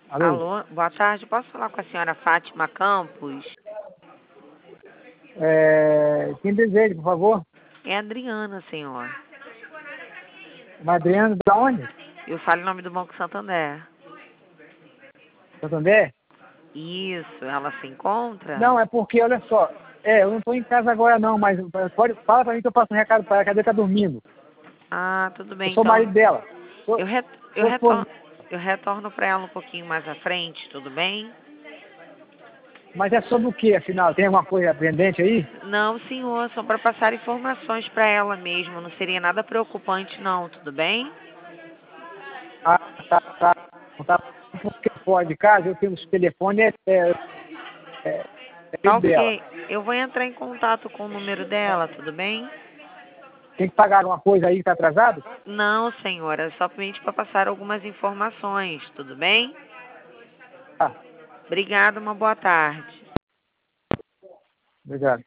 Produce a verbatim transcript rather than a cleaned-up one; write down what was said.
Alô? Alô, boa tarde. Posso falar com a senhora Fátima Campos? É, quem deseja, por favor? É Adriana, senhor. Madriano, da onde? Eu falo em nome do Banco Santander. Santander? Isso, ela se encontra? Não, é porque, olha só, é, eu não estou em casa agora não, mas pode, fala pra mim que eu passo um recado para ela, cadê tá dormindo? Ah, tudo bem, Eu sou o então. marido dela. Sou, Eu, re... eu, sou esposo. retorno... eu retorno para ela um pouquinho mais à frente, tudo bem? Mas é sobre o que, afinal? Tem alguma coisa pendente aí? Não, senhor, só para passar informações para ela mesmo. Não seria nada preocupante, não, tudo bem? Ah, tá, tá. Não tá porque fora de casa, eu tenho os telefones, é, é, é, é Tá dela. ok. Eu vou entrar em contato com o número dela, tudo bem? Tem que pagar alguma coisa aí que tá atrasado? Não, senhora, é somente para passar algumas informações, tudo bem? Tá, Obrigada, uma boa tarde. obrigado.